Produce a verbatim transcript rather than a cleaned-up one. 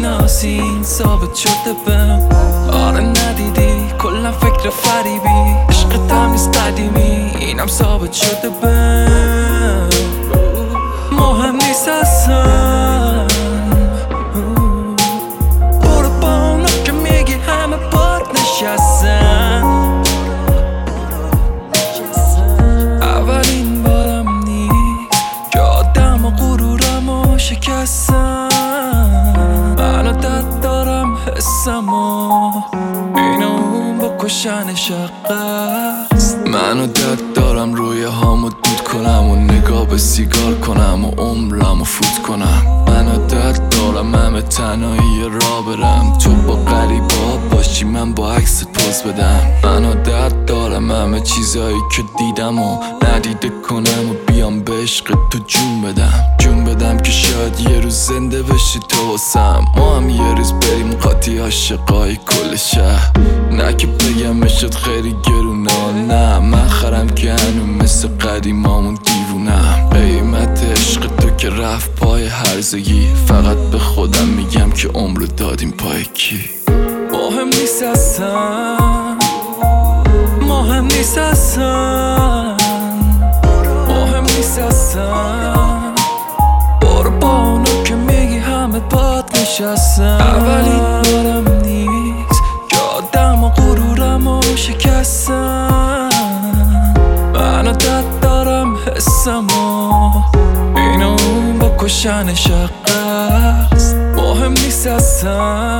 میشناسین ثابت شده بهم. آره ندیدی کلا فکر فریبی، عشق تمیز قدیمی اینم ثابت شده بهم. مهم نیست اصلا، برو با اونا که میگی همه باد نشستن. اولین بارم نیست که آدم و غرورم و شکستم. من عادت دارم حسم و این و اون بکشن شقست. من عادت دارم روی هامو دود کنم و نگاه به سیگار کنم و عمرم و فوت کنم. من عادت دارم همه تنهایی را برم، تو با غریبا باشی من با عکست پوز بدم. من عادت دارم همه چیزایی که دیدم و ندیده کنم و بیام به عشق تو جون بدم. جون بدم که شاید یه روز زنده بشی تو واسم، ما هم یه روز بریم قاطی عاشقای کل شهر. نه که بگم شد خیلی گرونه، نه من خرم که هنو مثل قدیمامون دیوونم. قیمت عشق تو که رفت پای هرزگی، فقط به خودم میگم که عمرو دادیم پای کی. مهم نیست اصلا، مهم نیست اصلا، مهم نیست اصلا. برو با اونا که میگی همه باد نشستن. اولین بارم نیست که آدم و غرورم و شکستن. من عادت دارم حسم و این و اون بکشن شقست. مهم نیست اصلا،